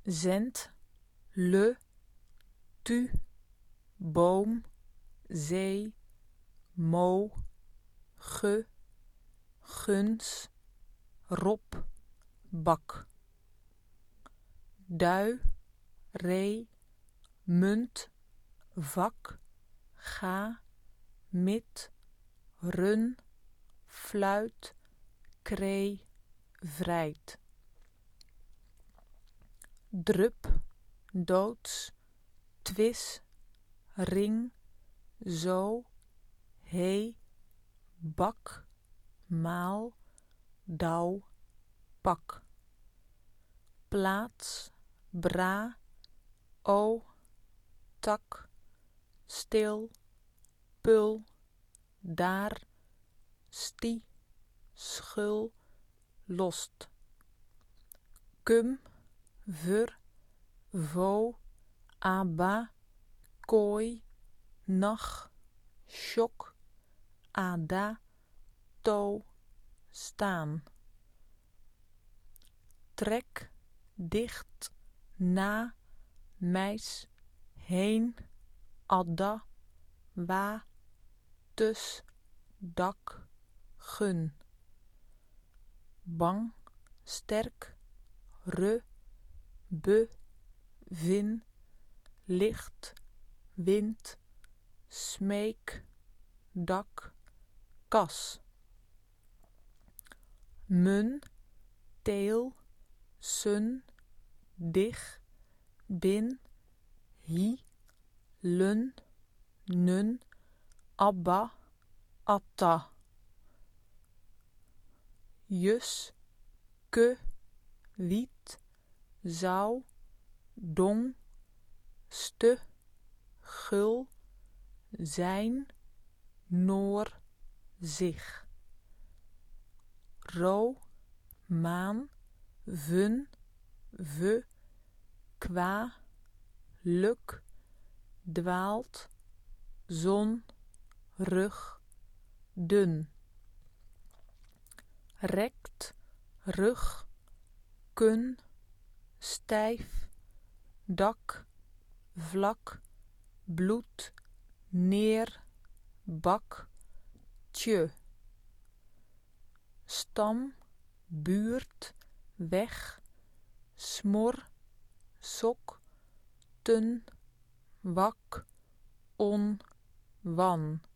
zend, le, tu, boom, zee, mo, ge, guns, rob, bak. Dui, ree, munt, vak, ga, mit, run, fluit, kree, vrijt. Drup, doods, twis, ring, zo, hee, bak, maal, douw, pak. Plaats, bra, o, tak, stil, pul, daar, stie, schul, lost. Kum, ver, vo, aba, kooi, nag, sjok, ada, to, staan. Trek, dicht, na, meis, heen, adda, wa, tus, dak, gun. Bang, sterk, re, be, vin, licht, wind, smeek, dak, kas. Mun, teel, sun, dig, bin, hi, lun, nun, abba, atta. Jus, ke, wiet, zou, dong, ste, gul, zijn, noor, zich. Ro, maan, vun, ve, kwa, luk, dwaalt, zon, rug, dun. Rekt, rug, kun, stijf, dak, vlak, bloed, neer, bak, tje. Stam, buurt, weg, smor, sok, tun, wak, on, wan.